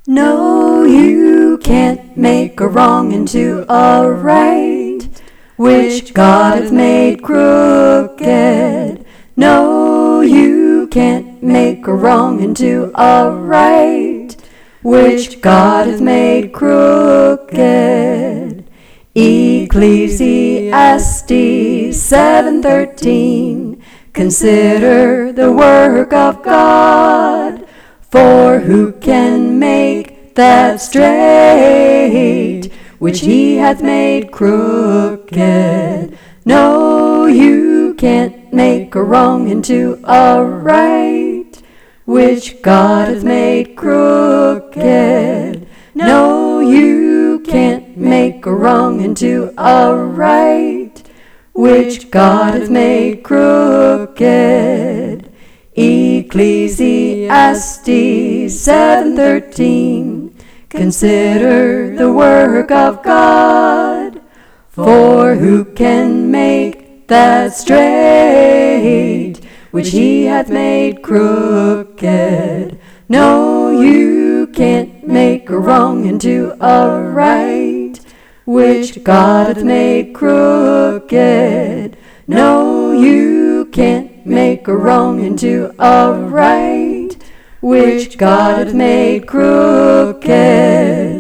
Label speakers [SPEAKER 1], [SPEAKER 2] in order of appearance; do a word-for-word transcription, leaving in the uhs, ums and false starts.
[SPEAKER 1] No, you can't make a wrong into a right, which God hath made crooked. No, you can't make a wrong into a right, which God hath made crooked. Ecclesiastes seven thirteen. Consider the work of God, for who can make that straight which he hath made crooked? No, you can't make a wrong into a right, which God hath made crooked. No, you can't make a wrong into a right, which God hath made crooked. Ecclesiastes seven thirteen. Consider the work of God, for who can make that straight which he hath made crooked? No, you can't make a wrong into a right, which God hath made crooked. No, you can't make a wrong into a right, which God hath made crooked.